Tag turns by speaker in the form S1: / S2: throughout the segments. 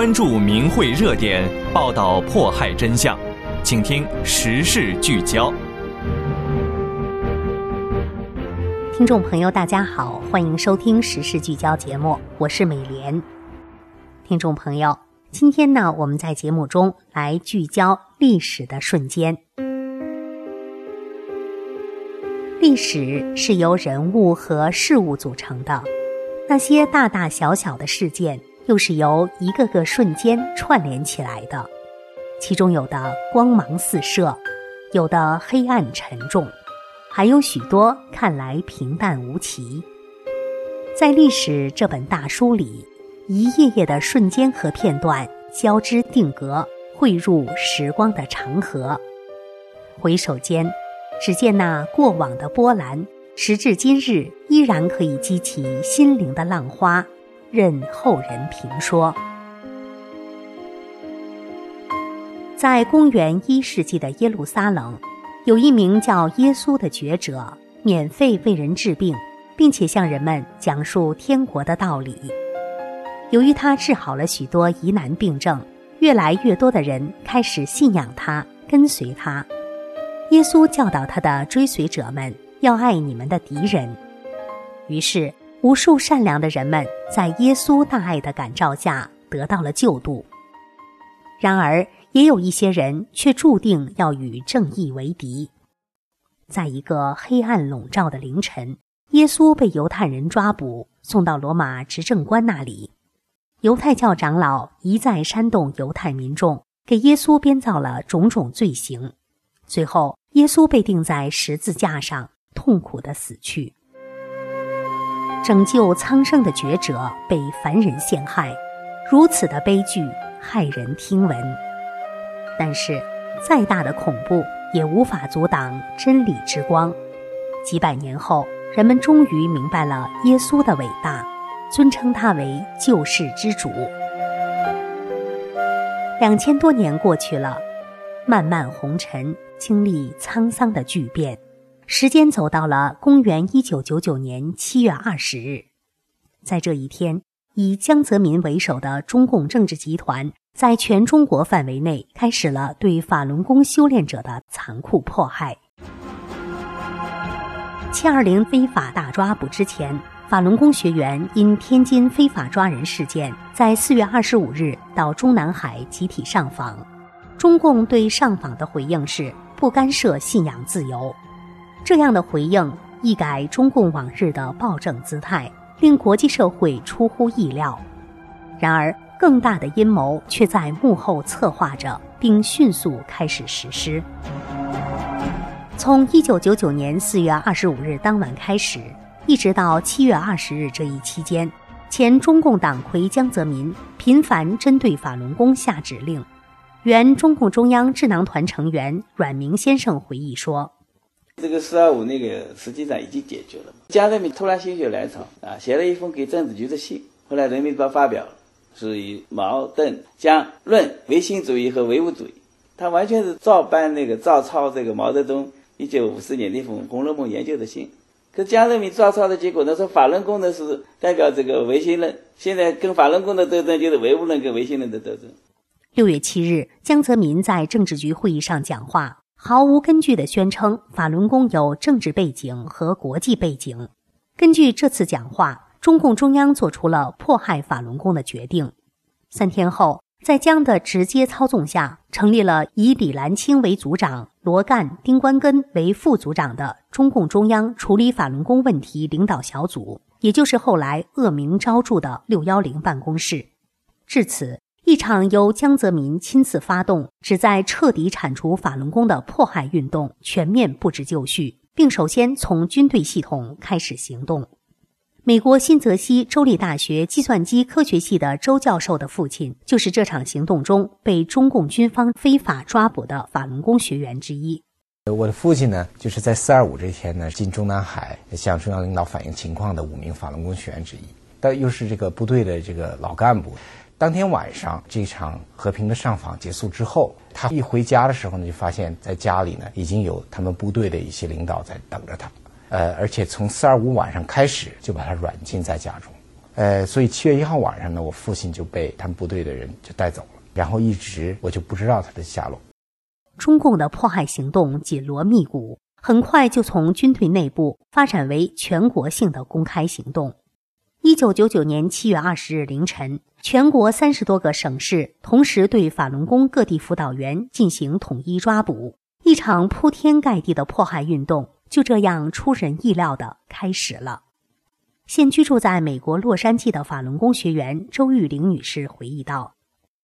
S1: 关注民汇热点，报道迫害真相，请听时事聚焦。
S2: 听众朋友大家好，欢迎收听时事聚焦节目，我是美莲。听众朋友，今天呢，我们在节目中来聚焦历史的瞬间。历史是由人物和事物组成的，那些大大小小的事件又是由一个个瞬间串联起来的，其中有的光芒四射，有的黑暗沉重，还有许多看来平淡无奇。在历史这本大书里，一页页的瞬间和片段交织定格，汇入时光的长河。回首间，只见那过往的波澜，时至今日依然可以激起心灵的浪花，任后人评说。在公元1世纪的耶路撒冷，有一名叫耶稣的觉者，免费为人治病，并且向人们讲述天国的道理。由于他治好了许多疑难病症，越来越多的人开始信仰他，跟随他。耶稣教导他的追随者们要爱你们的敌人。于是无数善良的人们在耶稣大爱的感召下得到了救度。然而也有一些人却注定要与正义为敌。在一个黑暗笼罩的凌晨，耶稣被犹太人抓捕，送到罗马执政官那里。犹太教长老一再煽动犹太民众，给耶稣编造了种种罪行。最后耶稣被钉在十字架上，痛苦地死去。拯救苍生的觉者被凡人陷害，如此的悲剧骇人听闻。但是再大的恐怖也无法阻挡真理之光。几百年后，人们终于明白了耶稣的伟大，尊称他为救世之主。2000多年过去了，漫漫红尘经历沧桑的巨变，时间走到了公元1999年7月20日。在这一天，以江泽民为首的中共政治集团在全中国范围内开始了对法轮功修炼者的残酷迫害。720非法大抓捕之前，法轮功学员因天津非法抓人事件，在4月25日到中南海集体上访。中共对上访的回应是不干涉信仰自由。这样的回应一改中共往日的暴政姿态，令国际社会出乎意料。然而更大的阴谋却在幕后策划着，并迅速开始实施。从1999年4月25日当晚开始，一直到7月20日这一期间，前中共党魁江泽民频繁针对法轮功下指令。原中共中央智囊团成员阮明先生回忆说，
S3: 这个425那个实际上已经解决了。江泽民突然心血来潮写了一封给政治局的信，后来人民日报发表了，是以毛邓江论唯心主义和唯物主义，他完全是照抄这个毛泽东1954年那封《红楼梦》研究的信。可江泽民照抄的结果呢，说法轮功呢是代表这个唯心论，现在跟法轮功的斗争就是唯物论跟唯心论的斗争。
S2: 6月7日，江泽民在政治局会议上讲话，毫无根据地宣称法轮功有政治背景和国际背景。根据这次讲话，中共中央做出了迫害法轮功的决定。3天后，在江的直接操纵下，成立了以李兰清为组长，罗干、丁关根为副组长的中共中央处理法轮功问题领导小组，也就是后来恶名昭著的610办公室。至此，一场由江泽民亲自发动，旨在彻底铲除法轮功的迫害运动全面布置就绪，并首先从军队系统开始行动。美国新泽西州立大学计算机科学系的周教授的父亲，就是这场行动中被中共军方非法抓捕的法轮功学员之一。
S4: 我的父亲呢，就是在425这天呢，进中南海向中央领导反映情况的5名法轮功学员之一，但又是这个部队的这个老干部。当天晚上这场和平的上访结束之后，他一回家的时候呢，就发现在家里呢已经有他们部队的一些领导在等着他，而且从425晚上开始就把他软禁在家中。 所以7月1号晚上呢，我父亲就被他们部队的人就带走了，然后一直我就不知道他的下落。
S2: 中共的迫害行动紧锣密鼓，很快就从军队内部发展为全国性的公开行动。1999年7月20日凌晨，全国30多个省市同时对法轮功各地辅导员进行统一抓捕，一场铺天盖地的迫害运动就这样出人意料地开始了。现居住在美国洛杉矶的法轮功学员周玉玲女士回忆道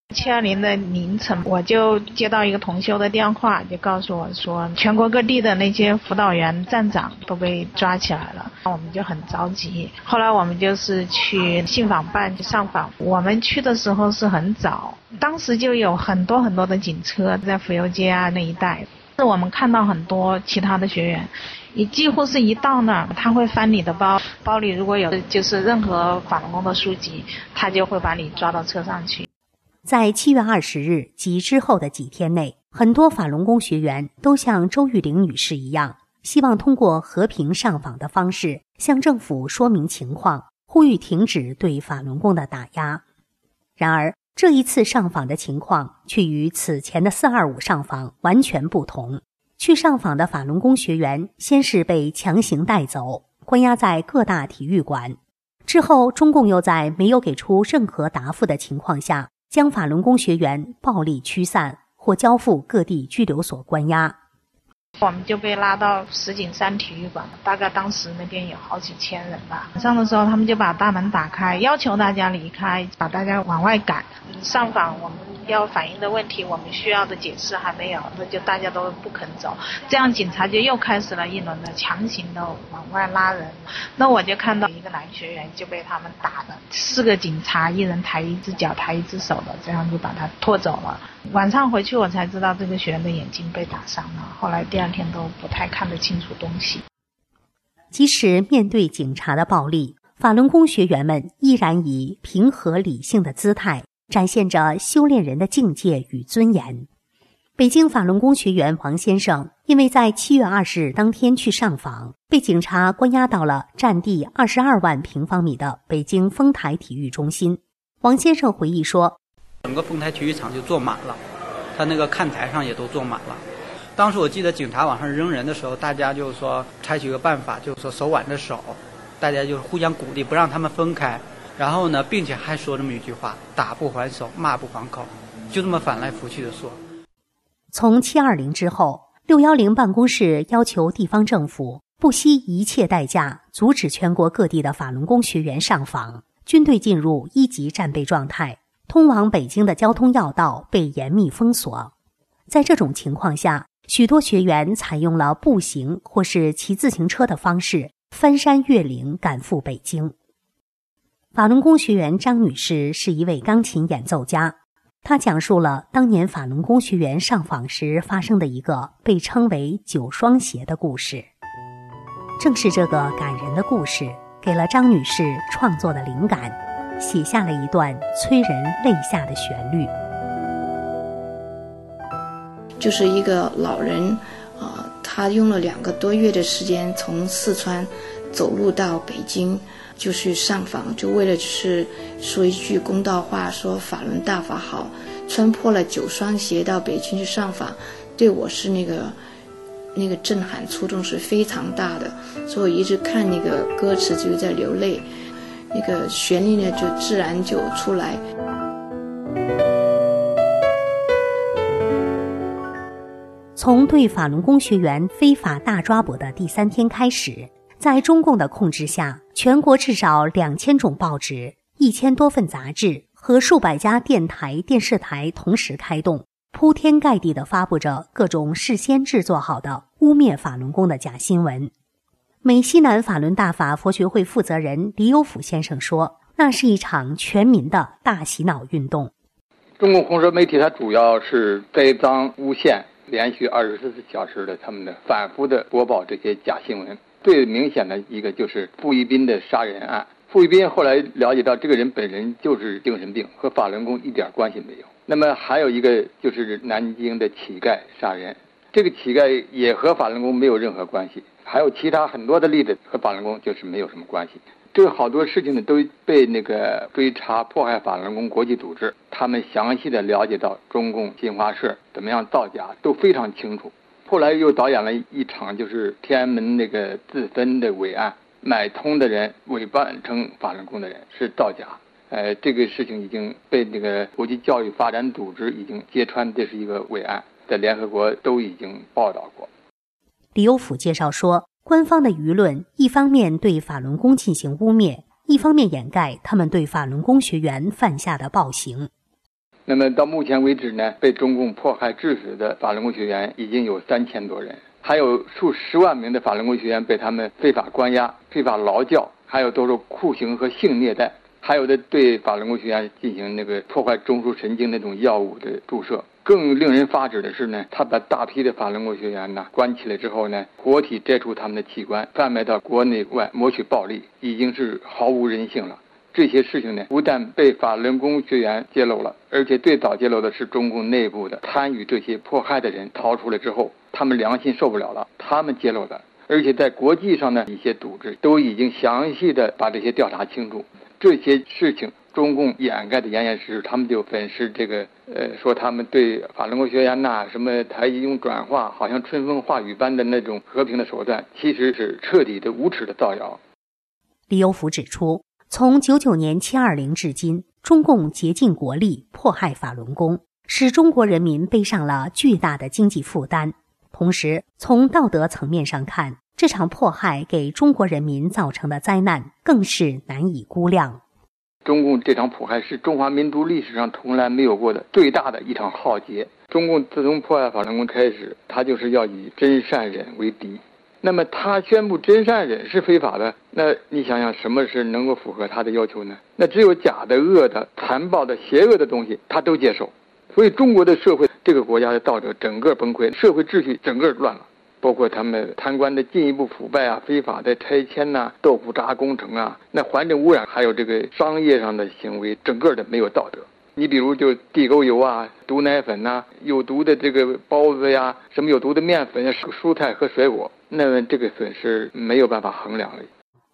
S5: 720的凌晨，我就接到一个同修的电话，就告诉我说全国各地的那些辅导员站长都被抓起来了，我们就很着急。后来我们就是去信访办去上访，我们去的时候是很早，当时就有很多很多的警车在府右街啊那一带，我们看到很多其他的学员，你几乎是一到那儿，他会翻你的包，包里如果有就是任何法轮功的书籍，他就会把你抓到车上去。
S2: 在7月20日及之后的几天内，很多法轮功学员都像周玉玲女士一样，希望通过和平上访的方式向政府说明情况，呼吁停止对法轮功的打压。然而，这一次上访的情况却与此前的425上访完全不同。去上访的法轮功学员先是被强行带走，关押在各大体育馆，之后中共又在没有给出任何答复的情况下，将法轮功学员暴力驱散或交付各地拘留所关押。
S5: 我们就被拉到石景山体育馆，大概当时那边有好几千人吧。晚上的时候他们就把大门打开，要求大家离开，把大家往外赶。上访我们要反映的问题，我们需要的解释还没有，那就大家都不肯走，这样警察就又开始了一轮的强行的往外拉人。那我就看到一个男学员就被他们打了，4个警察一人抬一只脚抬一只手的，这样就把他拖走了。晚上回去我才知道这个学员的眼睛被打伤了，后来第二天都不太看得清楚东西。
S2: 即使面对警察的暴力，法轮功学员们依然以平和理性的姿态展现着修炼人的境界与尊严。北京法轮功学员王先生因为在7月20日当天去上访，被警察关押到了占地22万平方米的北京丰台体育中心。王先生回忆说，
S6: 整个丰台体育场就坐满了，他那个看台上也都坐满了。当时我记得警察往上扔人的时候，大家就说采取个办法，就是说手挽着手，大家就互相鼓励，不让他们分开。然后呢，并且还说这么一句话：打不还手，骂不还口，就这么反来覆去的说。
S2: 从720之后，610办公室要求地方政府不惜一切代价阻止全国各地的法轮功学员上访，军队进入1级战备状态，通往北京的交通要道被严密封锁。在这种情况下，许多学员采用了步行或是骑自行车的方式翻山越岭赶赴北京。法轮功学员张女士是一位钢琴演奏家，她讲述了当年法轮功学员上访时发生的一个被称为9双鞋的故事。正是这个感人的故事给了张女士创作的灵感，写下了一段催人泪下的旋律。
S7: 就是一个老人他用了2个多月的时间从四川走路到北京，就去上访，就为了就是说一句公道话，说法轮大法好，穿破了9双鞋到北京去上访，对我是那个震撼触动是非常大的，所以我一直看那个歌词就在流泪，那个旋律呢就自然就出来。
S2: 从对法轮功学员非法大抓捕的第3天开始，在中共的控制下，全国至少2000种报纸、1000多份杂志和数百家电台、电视台同时开动，铺天盖地地发布着各种事先制作好的污蔑法轮功的假新闻。美西南法轮大法佛学会负责人李有甫先生说，那是一场全民的大洗脑运动。
S8: 中共红色媒体它主要是栽赃诬陷，连续24小时的他们的反复的播报这些假新闻。最明显的一个就是傅一斌的杀人案。傅一斌后来了解到这个人本人就是精神病，和法轮功一点关系没有。那么还有一个就是南京的乞丐杀人， 这个乞丐也和法轮功没有任何关系，还有其他很多的例子和法轮功就是没有什么关系。这个好多事情呢都被那个追查迫害法轮功国际组织，他们详细的了解到中共新华社怎么样造假都非常清楚。后来又导演了一场就是天安门那个自焚的伪案，买通的人伪扮成法轮功的人是造假。这个事情已经被那个国际教育发展组织已经揭穿，这是一个伪案，在联合国都已经报道过。
S2: 李有甫介绍说，官方的舆论一方面对法轮功进行污蔑，一方面掩盖他们对法轮功学员犯下的暴行。
S8: 那么到目前为止呢，被中共迫害致死的法轮功学员已经有3000多人，还有数十万名的法轮功学员被他们非法关押、非法劳教，还有都是酷刑和性虐待，还有的对法轮功学员进行那个破坏中枢神经那种药物的注射。更令人发指的是呢，他把大批的法轮功学员呢关起来之后呢，活体摘除他们的器官，贩卖到国内外谋取暴利，已经是毫无人性了。这些事情呢，不但被法轮功学员揭露了，而且最早揭露的是中共内部的参与这些迫害的人逃出来之后，他们良心受不了了，他们揭露的。而且在国际上呢，一些组织都已经详细的把这些调查清楚。这些事情中共掩盖的严严实实，他们就粉饰这个说他们对法轮功学员什么台一用转化，好像春风化雨般的那种和平的手段，其实是彻底的无耻的造谣。
S2: 李有甫指出，从99年720至今，中共竭尽国力迫害法轮功，使中国人民背上了巨大的经济负担。同时，从道德层面上看，这场迫害给中国人民造成的灾难更是难以估量。
S8: 中共这场迫害是中华民族历史上从来没有过的最大的一场浩劫。中共自从迫害法轮功开始，他就是要以真善忍为敌。那么他宣布真善忍是非法的，那你想想什么是能够符合他的要求呢？那只有假的、恶的、残暴的、邪恶的东西他都接受。所以中国的社会，这个国家的道德整个崩溃，社会秩序整个乱了，包括他们贪官的进一步腐败啊、非法的拆迁啊、豆腐渣工程啊，那环境污染，还有这个商业上的行为，整个的没有道德。你比如就地沟油啊、毒奶粉啊、有毒的这个包子呀、什么有毒的面粉呀、蔬菜和水果，那么这个损失没有办法衡量了。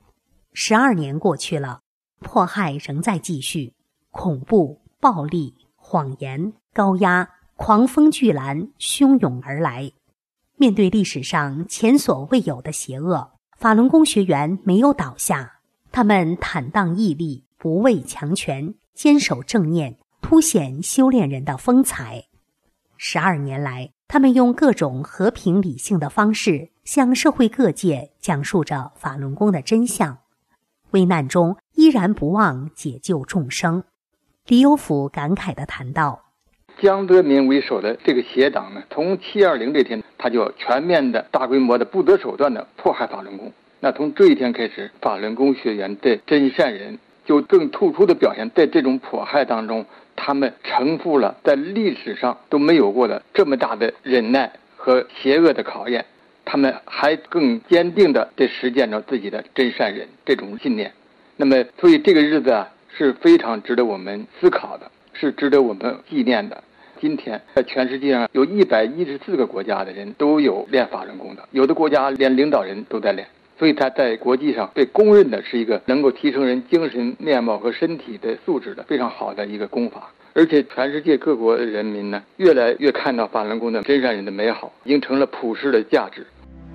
S2: 12年过去了，迫害仍在继续，恐怖、暴力、谎言、高压、狂风巨澜汹涌而来。面对历史上前所未有的邪恶，法轮功学员没有倒下，他们坦荡屹立，不畏强权，坚守正念，凸显修炼人的风采。12年来，他们用各种和平理性的方式向社会各界讲述着法轮功的真相，危难中依然不忘解救众生。李有甫感慨地谈到，
S8: 江泽民为首的这个邪党呢，从720这天，他就全面的、大规模的、不择手段的迫害法轮功。那从这一天开始，法轮功学员的真善忍就更突出的表现，在这种迫害当中，他们承负了在历史上都没有过的这么大的忍耐和邪恶的考验。他们还更坚定的在实践着自己的真善忍这种信念。那么，所以这个日子啊，是非常值得我们思考的，是值得我们纪念的。今天在全世界上有114个国家的人都有练法轮功的，有的国家连领导人都在练，所以他在国际上被公认的是一个能够提升人精神面貌和身体的素质的非常好的一个功法。而且全世界各国的人民呢，越来越看到法轮功的真善忍的美好，已经成了普世的价值。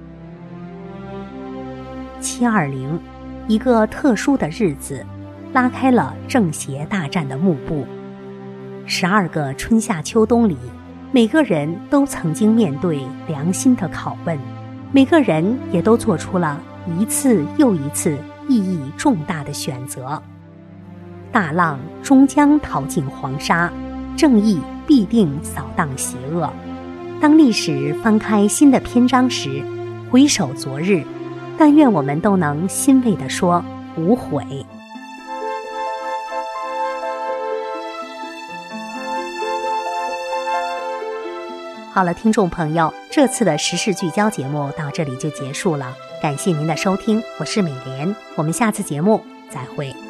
S2: 720，一个特殊的日子，拉开了正邪大战的幕布。12个春夏秋冬里，每个人都曾经面对良心的拷问，每个人也都做出了一次又一次意义重大的选择。大浪终将淘尽黄沙，正义必定扫荡邪恶。当历史翻开新的篇章时，回首昨日，但愿我们都能欣慰地说无悔。好了，听众朋友，这次的时事聚焦节目到这里就结束了，感谢您的收听，我是美莲，我们下次节目再会。